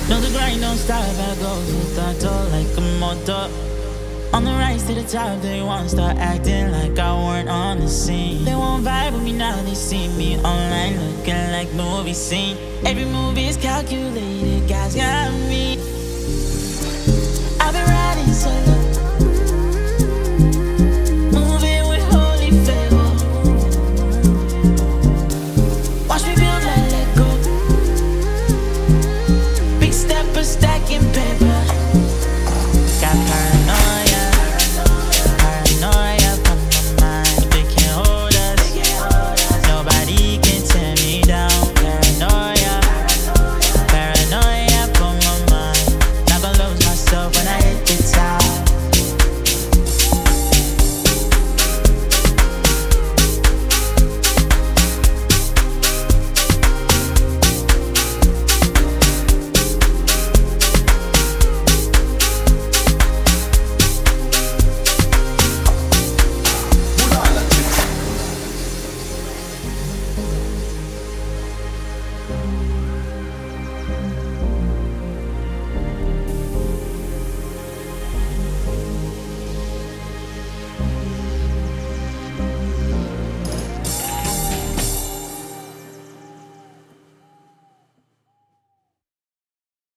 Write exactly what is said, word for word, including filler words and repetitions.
No, the grind don't stop, I go to the door like a motor. On the rise to the top, they won't start acting like I weren't on the scene. They won't vibe with me now, they see me online looking like movie scene. Every move is calculated, God's got me.